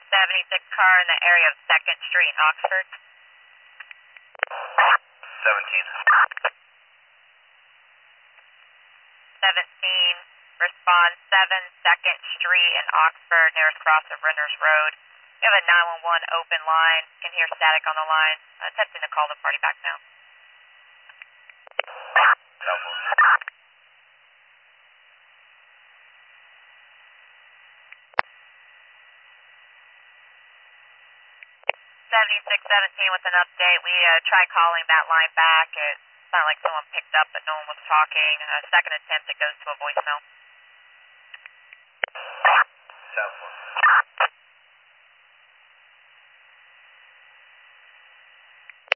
76 car in the area of 2nd Street in Oxford. 17. 17, respond 2nd Street in Oxford, nearest cross of Renner's Road. We have a 911 open line. Can hear static on the line. Attempting to call the party back now. Helpful. 7617 with an update. We tried calling that line back. It sounded like someone picked up, but no one was talking. Second attempt, it goes to a voicemail. Helpful.